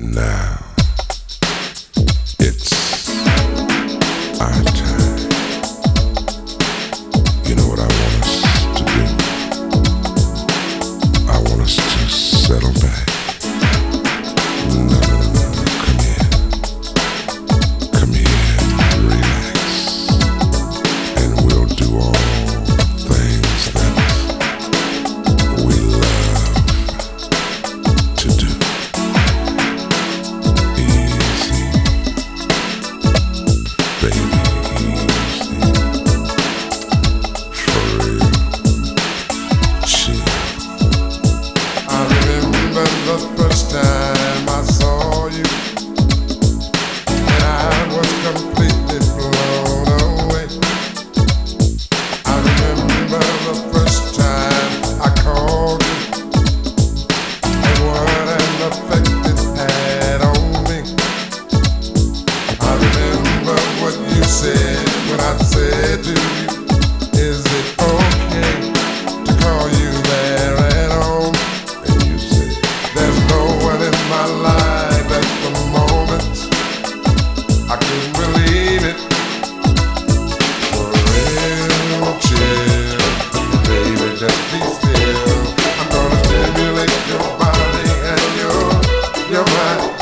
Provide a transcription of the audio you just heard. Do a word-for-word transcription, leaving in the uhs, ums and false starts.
Now it's our time. You know what I want us to do? I want us to settle back. No, no, no, no, no. Come here. Come here and relax. And we'll do all things that we love to do. Easy, baby, easy. For real, chill. I remember the first time I saw you, and I was completely blown away. I remember the first time I called you, and what an effect it had on me. I remember what you said when I said to you, is it okay to call you there at home? And you said, There's no one in my life at the moment. I couldn't believe it. For real, chill, baby, just be still. I'm gonna stimulate your body and your your mind.